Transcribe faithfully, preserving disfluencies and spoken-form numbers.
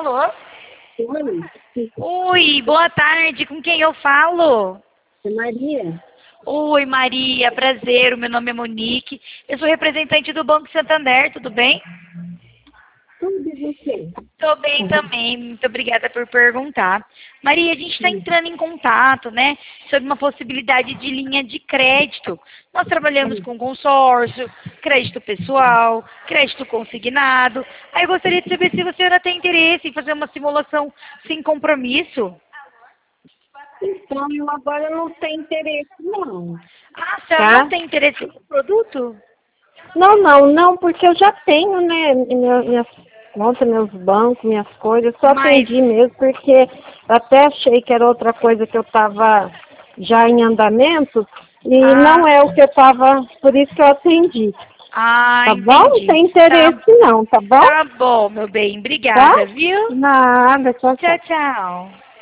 Alô? Oi, Oi, boa tarde. Com quem eu falo? é Maria. Oi, Maria. Prazer. O meu nome é Monique. Eu sou representante do Banco Santander. Tudo bem? Tudo e você? Tô bem também. Muito obrigada por perguntar. Maria, a gente está entrando em contato, né, sobre uma possibilidade de linha de crédito. Nós trabalhamos com consórcio, crédito pessoal, crédito consignado. Aí eu gostaria de saber se a senhora tem interesse em fazer uma simulação sem compromisso. Então, eu agora não tenho interesse, não. Ah, a senhora Tá? não tem interesse no produto? Não, não, não, porque eu já tenho, né, minha- minhas contas, meus bancos, minhas coisas. Só Mas, atendi mesmo, porque eu até achei que era outra coisa que eu estava já em andamento. E ah, não é o que eu estava, por isso que eu atendi. ah, Tá bom? Não entendi. tem Tá, interesse, não, tá bom? tá bom, meu bem. Tá? Obrigada, viu? Nada, tchau, tchau. Tchau, tchau.